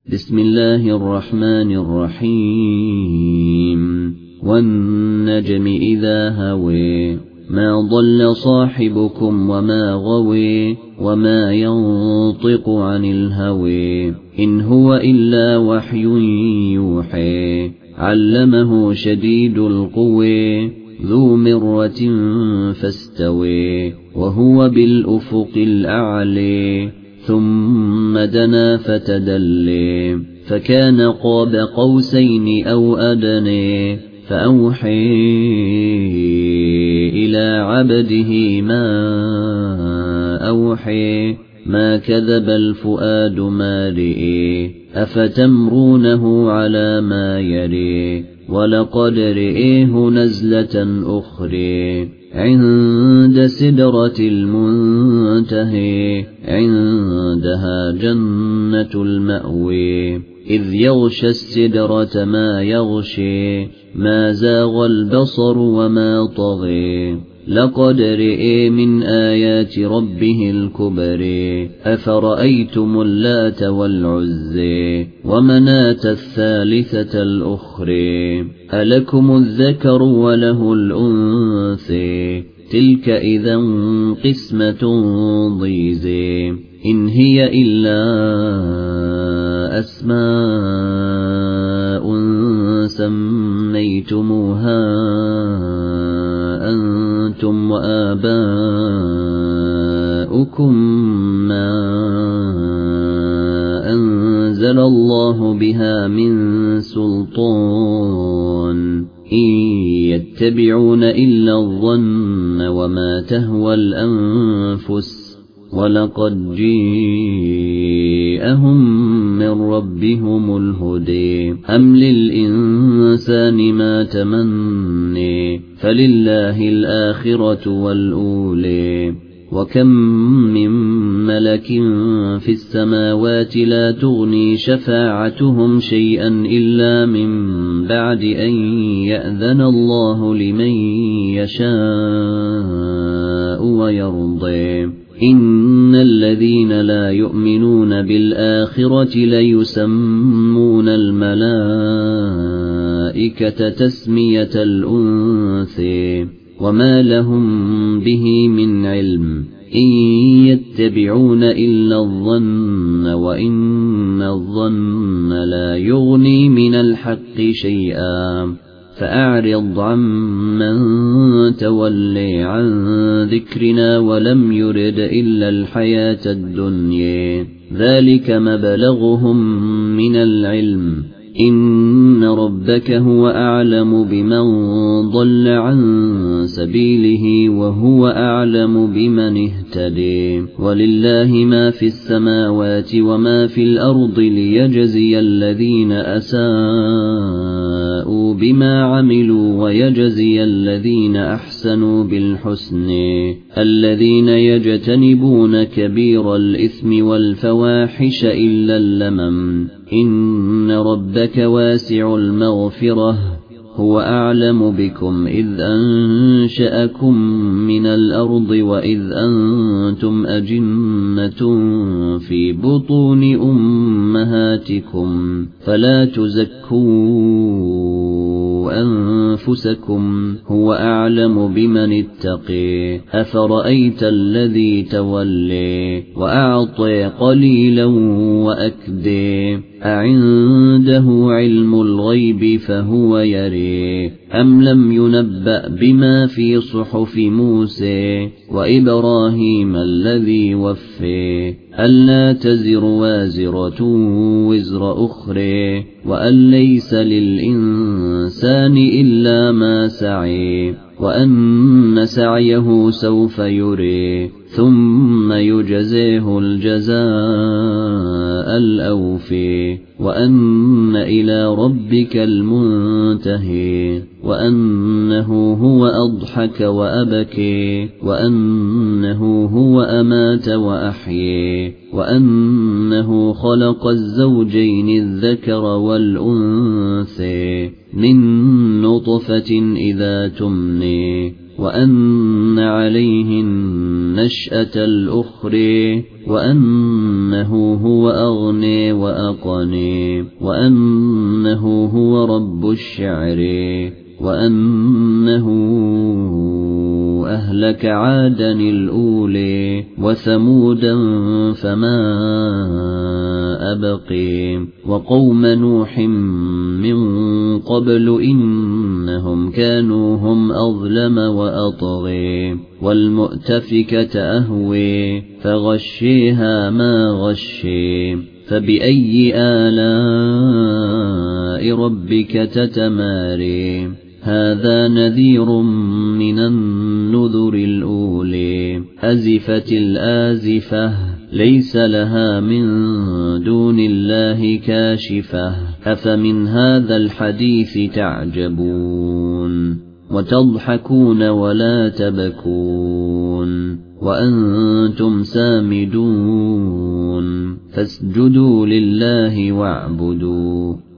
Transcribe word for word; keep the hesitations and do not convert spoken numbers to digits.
بسم الله الرحمن الرحيم والنجم إذا هوي ما ضل صاحبكم وما غوي وما ينطق عن الهوي إن هو إلا وحي يوحي علمه شديد القوى ذو مرة فاستوي وهو بالأفق الأعلى ثم دنا فتدلي فكان قاب قوسين أو أدنى فأوحي إلى عبده ما أوحي ما كذب الفؤاد ما رئي أفتمرونه على ما يري ولقد رئيه نزلة أخرى عند سدرة المنتهى عندها جنة المأوى إذ يغشى السدرة ما يغشي ما زاغ البصر وما طغى لقد رئي من آيات ربه الكبر أفرأيتم اللات والعزى ومناة الثالثة الأخرى ألكم الذكر وله الأنثى تلك إذا قسمة ضيزى إن هي إلا أسماء سميتموها أنتم وآباؤكم ما أنزل الله بها من سلطان إن يتبعون إلا الظن وما تهوى الأنفس ولقد جاءهم من ربهم الهدى أم للإنسان ما تمني فلله الآخرة والأولى وكم من ملك في السماوات لا تغني شفاعتهم شيئا إلا من بعد أن يأذن الله لمن يشاء ويرضى إن الذين لا يؤمنون بالآخرة ليسمون الملائكة تسمية الأنثى وما لهم به من علم إن يتبعون إلا الظن وإن الظن لا يغني من الحق شيئا فأعرض عمن تولي عن ذكرنا ولم يرد إلا الحياة الدنيا ذلك مبلغهم من العلم إن ربك هو أعلم بمن ضل عن سبيله وهو أعلم بمن اهتدي ولله ما في السماوات وما في الأرض ليجزي الذين أساءوا بما عملوا ويجزي الذين أحسنوا بالحسن الذين يجتنبون كبير الإثم والفواحش إلا اللمم إن ربك واسع المغفرة هو أعلم بكم إذ أنشأكم من الأرض وإذ أنتم أجنة في بطون أمهاتكم فلا تزكوا أنفسكم هو أعلم بمن اتقي أفرأيت الذي تولي وأعطي قليلا وأكدي أعنده علم الغيب فهو يري أم لم ينبأ بما في صحف موسى وإبراهيم الذي وفي ألا تزر وازرة وزر أخرى وأن ليس للإنسان إلا ما سعي وأن سعيه سوف يري ثم يجزيه الجزاء الأوفي وأن إلى ربك المنتهي وأنه هو أضحك وأبكي وأنه هو أمات وأحيي وأنه خلق الزوجين الذكر والأنثى من نطفة إذا تمني وأن عليه النشأة الأخرى وأنه هو أغني وأقني وأنه هو رب الشعر وأنه أهلك عادا الأولي وثمودا فما أبقي وقوم نوح من قبل إنهم كانوا هم أظلم وأطغي والمؤتفكة أهوي فغشيها ما غشي فبأي آلاء ربك تتماري هذا نذير من النذر الأولي أزفت الآزفة ليس لها من دون الله كاشفة أفمن هذا الحديث تعجبون وتضحكون ولا تبكون وأنتم سامدون فاسجدوا لله واعبدوا